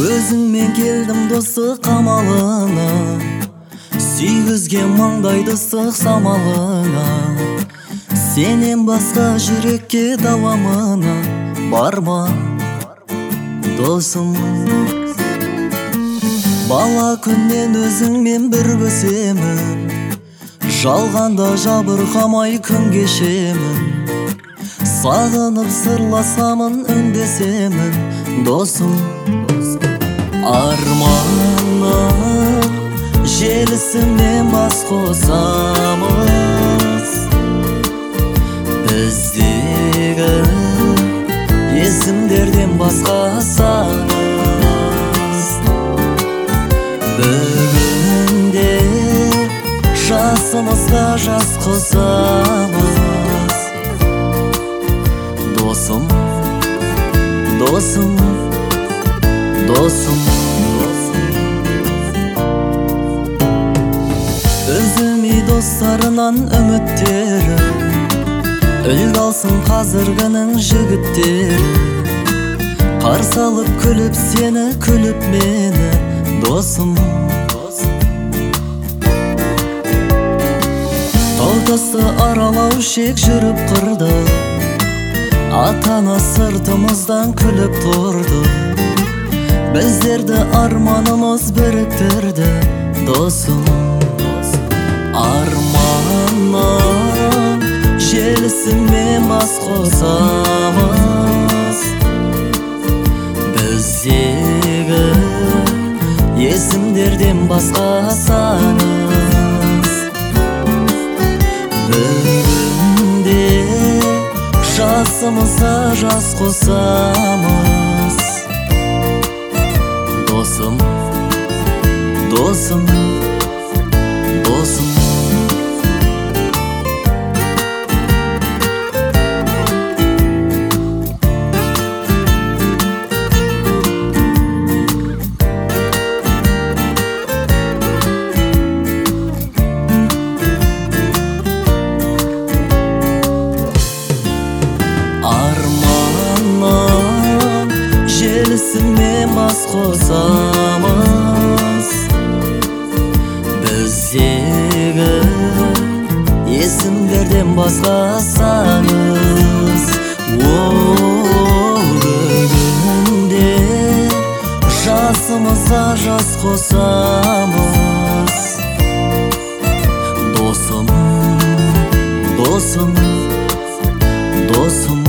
Өзіңмен келдім достық қамалына, сүйгізген маңдайды ыстық самалыңа. Сенен басқа жүрекке дауамына барма досым. Бала күннен өзіңмен бір өсемін, жалғанда жабырқамай күн кешемін. Сағынып сырласамын, үндесемін досым. Арманның желісімен бас қосамыз, біздегі есімдерден басқасамыз. Бүгінде жасымызға жас қосамыз. Досым, досым, досым. Өзіме достарынан үміттері, үлгі алсын қазіргінің жігіттері. Қарсы алып күліп сені, күліп мені досым. Тау-тасты аралау шек жүріп қырды, ата-ана сыртымыздан күліп тұрды. Біздерді арманымыз біріктірді досым. Арманның желісімен бас қосамыз, біздегі есімдерден басқасамыз. Бүгінде жасымызға жас қосамыз. Досым, досым, досым. Арманның желісімен бас қосамыз, біздегі есімдерден басқасамыз. Бүгінде жасымызға жас қосамыз. Досым, досым, досым.